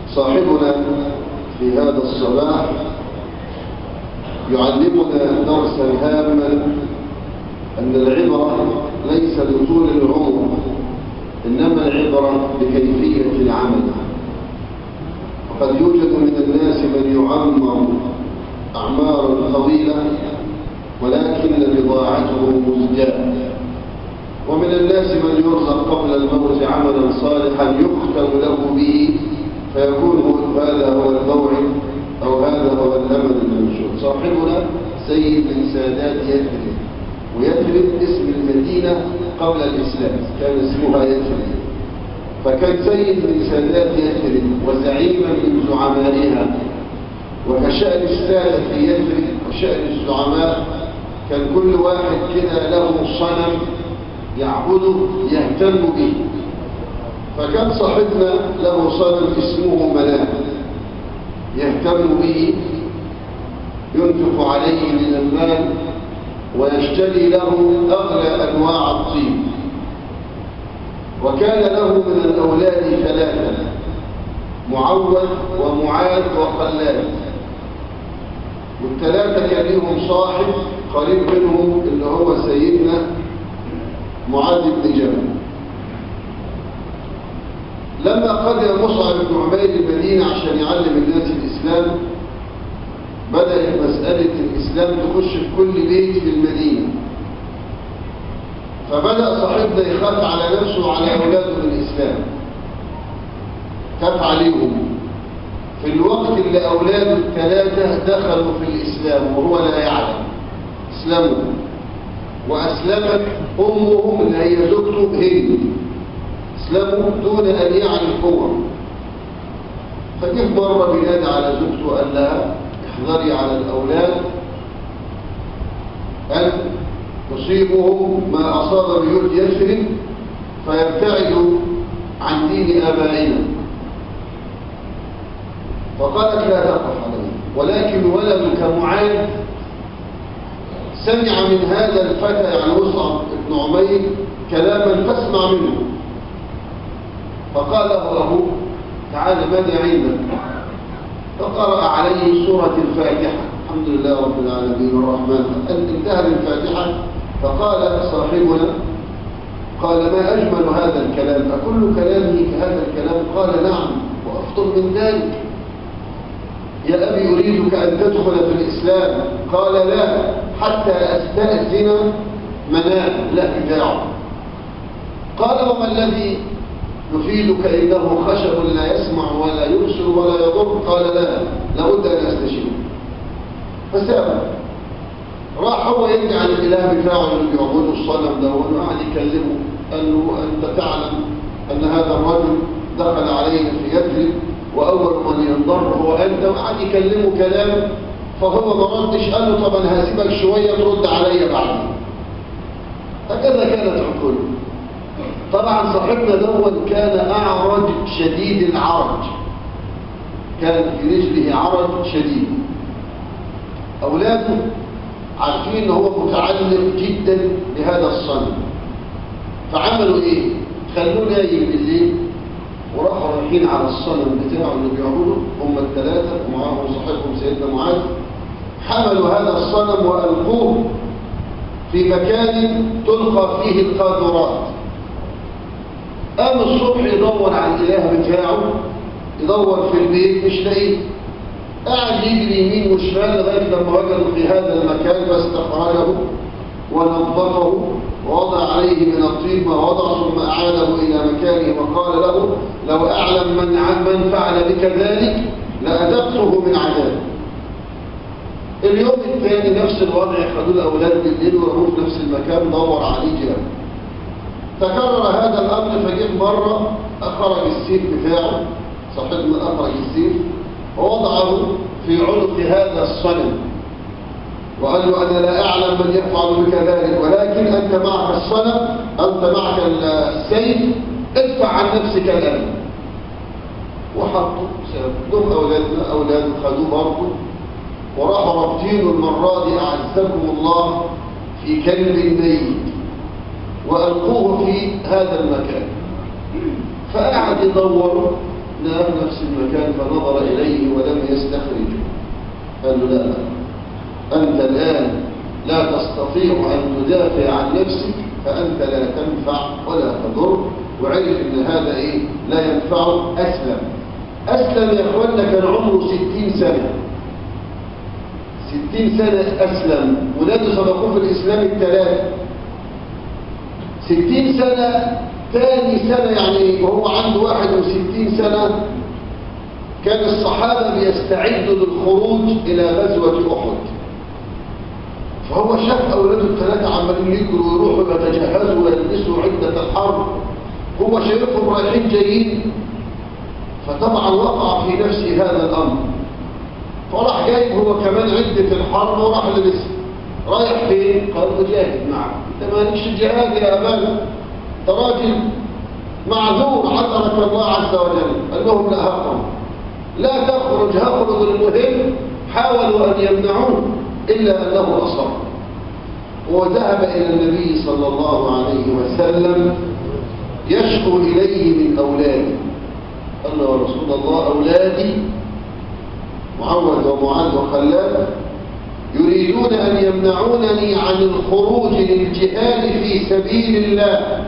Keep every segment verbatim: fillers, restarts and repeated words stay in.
صاحبنا في هذا الصباح يعلمنا درسا هاما، أن العبرة ليس بطول العمر، إنما العبرة بكيفية العمل. وقد يوجد من الناس من يعمر أعمارا طويلة ولكن بضاعته مزجاة، ومن الناس من يرزق قبل الموت عملا صالحا يختم له به فيكون هذا هو الموعد أو هذا هو الأمل المنشود. صاحبنا سيد من سادات يثرب، ويثرب اسم المدينة قبل الإسلام كان اسمها يثرب، فكان سيد من سادات يثرب وزعيما من زعمائها. وكشأن السادة في يثرب وشأن الزعماء كان كل واحد كده له صنم يعبده يهتم به. فكان صاحبنا له صنم اسمه مناه يهتم به، ينفق عليه من المال ويشتري له أغلى أنواع الطيب. وكان له من الأولاد ثلاثة، معوذ ومعاذ وخلاد، والثلاثة كان لهم صاحب قريب منهم اللي هو سيدنا معاذ بن جبل. لما قدم مصعب بن عمير المدينة عشان يعلم الناس الإسلام، بدأت مسألة الإسلام تخش في كل بيت في المدينة. فبدأ صاحبنا يخاف على نفسه وعلى أولاده من الإسلام، خاف عليهم في الوقت اللي أولاده الثلاثة دخلوا في الإسلام وهو لا يعلم. اسلموا وأسلمت أمهم اللي هي زوجته هند، اسلموا دون أن يعرف هو. فجه مرة بينادي على زوجته قال لها احذري على الأولاد أن يصيبهم ما أصاب بيوت يثرب فيبتعدوا عن دين آبائنا. فقالت لا تقف عليه، ولكن ولدك معاذ سمع من هذا الفتى يعني مصعب بن عمير كلاما فاسمع منه. فقال له أبوه تعال ماذا عندك؟ فقرأ عليه سورة الفاتحة، الحمد لله رب العالمين الرحمن. انتهى بالفاتحة. فقال صاحبنا قال ما أجمل هذا الكلام، أكل كلامه كهذا الكلام؟ قال نعم وأفضل من ذلك. يا أبي أريدك أن تدخل في الإسلام. قال لا حتى أستأذن مناه لا بتاعه. قال وما الذي يفيدك إنه خشب لا يسمع ولا يبصر ولا يضر؟ قال لا لابد أن أستشير. فسأل راح هو يدعي عن الإله بتاعه اللي بيعبده الصنم ده، وقعد يكلمه قال له أنت تعلم أن هذا الرجل دخل علينا في يثرب وأول من ينضر هو أنت، وقعد يكلمه كلام. فهو ما ردش، قال له طب أنا هسيبك شوية ترد عليا بعدين. هكذا كانت عقوله. طبعا صاحبنا دوت كان أعرج شديد العرج، كان في رجله عرج شديد. أولاده عارفين ان هو متعلق جدا بهذا الصنم، فعملوا ايه؟ خلوه نايم بالليل وراحوا رايحين على الصنم بتاعه اللي بيعبده هم الثلاثه ومعاهم صاحبهم سيدنا معاذ. حملوا هذا الصنم والقوه في مكان تلقى فيه القاذورات. قام الصبح يدور على الاله بتاعه، يدور في البيت مش لاقيه، قاعد يجري يمين وشمال لغايه لما وجدوا في هذا المكان فاستخرجه ونظفه ووضع عليه من الطيب ما وضع، ثم اعاده الى مكانه وقال له لو اعلم من من فعل بك ذلك لاذقته من عذاب. اليوم الثاني نفس الوضع، خدوا الاولاد بالليل وراحوا في نفس المكان دور عليه جاب. تكرر هذا الامر، فجه مره اخرج السيف بتاعه صاحبنا، اخرج السيف ووضعه في عنق هذا الصنم وقال له أنا لا أعلم من يفعل بك ذلك، ولكن أنت معك الصنم، أنت معك السيف، ادفع عن نفسك الآن. وحطوا سيبدهم أولادنا أولاده خذوه برضه وراحوا رابطينه المرة دي أعزكم الله في كلب ميت وألقوه في هذا المكان. فقعد يدور لا في نفس المكان، فنظر إليه ولم يستخرجه. قال له لا، أنت الآن لا تستطيع أن تدافع عن نفسك، فأنت لا تنفع ولا تضر. وعرف أن هذا إيه؟ لا ينفعه. أسلم. أسلم يا أخوانا كان عمره ستين سنة. ستين سنة أسلم. ولاده سبقوه في الإسلام الثلاثة. ستين سنة. ثاني سنة يعني وهو عنده واحد وستين سنة كان الصحابة بيستعدوا للخروج إلى غزوة أحد. فهو شاف أولاده الثلاثة عمالين يجروا ويروحوا يتجهزوا ويلبسوا عدة الحرب، هو شايفهم رايحين جايين، فطبعا وقع في نفسه هذا الأمر، فراح جايب هو كمان عدة الحرب وراح لبسها. رايح فين؟ قال له جاهد. نعم. انت مالكش جهاد يا أبانا، انت راجل معذور، عذرك الله عز وجل. قال لهم لا هخرج، لا تخرج، هخرج. المهم حاولوا أن يمنعوه إلا أنه أصر، وذهب إلى النبي صلى الله عليه وسلم يشكو إليه من أولاده. قال له يا رسول الله، أولادي معوذ ومعاذ وخلاد يريدون أن يمنعونني عن الخروج للجهاد في سبيل الله،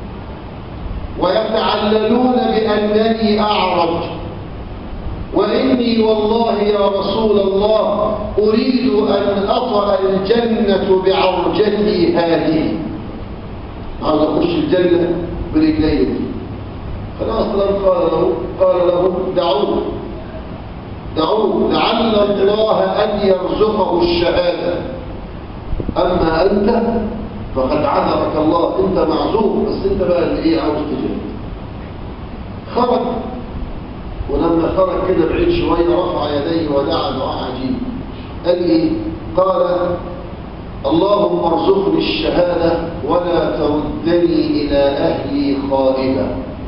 ويتعللون بأنني أعرج، وإني والله يا رسول الله أريد أن أطأ الجنة بعرجتي هذه. عاوز أخش الجنة برجلي. خلاص قال له قال له دعوه دعوه لعل الله أن يرزقه الشهادة، أما أنت فقد عذرك الله، أنت معذور، بس أنت بقى اللي إيه عاوز تجاهد. خرج، ولما خرج كده بعيد شوية رفع يديه ودعا دعاء عجيب. قال إيه؟ قال اللهم ارزقني الشهادة ولا تردني إلى أهلي خائبا.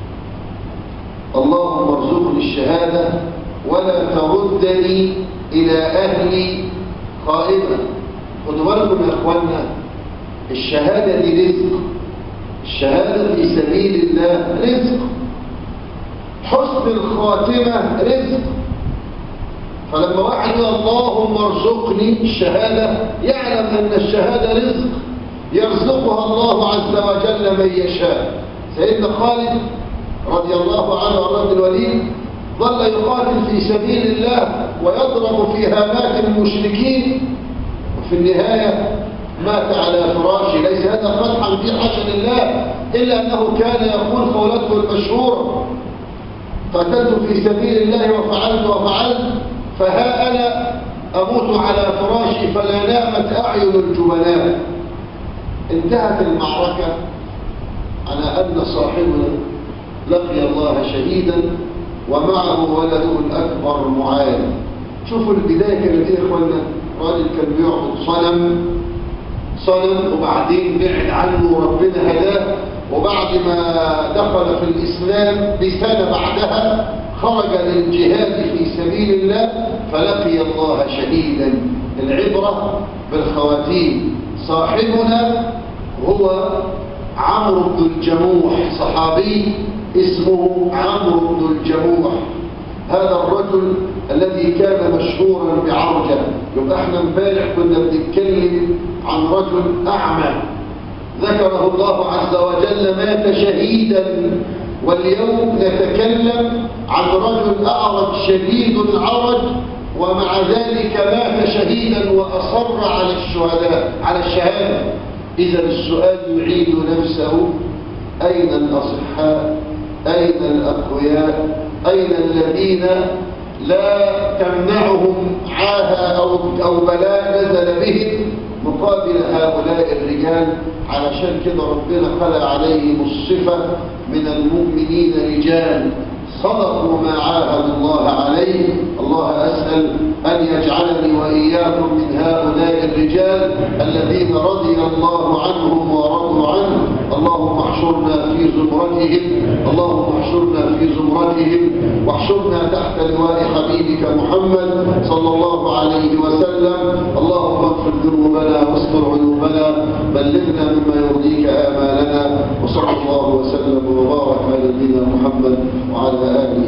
اللهم ارزقني الشهادة ولا تردني إلى أهلي خائبا. خدوا بالكم يا إخوانا، الشهادة دي رزق. الشهادة في سبيل الله رزق. حسن الخاتمة رزق. فلما واحد يقول اللهم ارزقني الشهادة، يعلم أن الشهادة رزق يرزقها الله عز وجل من يشاء. سيدنا خالد رضي الله عنه وارض الوليد ظل يقاتل في سبيل الله ويضرب في هامات المشركين، وفي النهاية مات على فراشه. ليس هذا فتحا في حشد الله، إلا أنه كان يقول قولته المشهورة: قتلت في سبيل الله وفعلت وفعلت، فها أنا أموت على فراشي فلا نامت أعين الجبناء. انتهت المعركة على أن صاحبنا لقي الله شهيدا ومعه ولده الأكبر معاذ. شوفوا البداية كانت إيه يا إخوانا؟ راجل كان بيعبد صنم صنم وبعدين بعد عنه وربنا هداه، وبعد ما دخل في الإسلام بسنة بعدها خرج للجهاد في سبيل الله فلقي الله شهيدا. العبرة بالخواتيم. صاحبنا هو عمرو بن الجموح، صحابي اسمه عمرو بن الجموح. هذا الرجل الذي كان مشهورا بعرجة. يبقى احنا امبارح كنا بنتكلم عن رجل أعمى ذكره الله عز وجل مات شهيدا، واليوم نتكلم عن رجل أعرج شديد العرج ومع ذلك مات شهيدا وأصر على الشهداء على الشهادة. إذا السؤال يعيد نفسه: أين الأصحاء؟ أين الأقوياء؟ أين الذين لا تمنعهم عاهة أو, أو بلاء نزل بهم مقابل هؤلاء الرجال؟ علشان كده ربنا خلق عليهم الصفة: من المؤمنين رجال صدقوا ما عاهدوا الله عليه. الله أسأل أن يجعلني وإياكم من هؤلاء الرجال الذين رضي الله عنهم ورضوا عنه. اللهم احشرنا في زمرتهم، اللهم احشرنا في زمرتهم، واحشرنا تحت لواء حبيبك محمد صلى الله عليه وسلم. اللهم اغفر ذنوبنا واستر عيوبنا، بلغنا مما يرضيك آمالنا. وصلى الله وسلم وبارك على نبينا محمد وعلى آله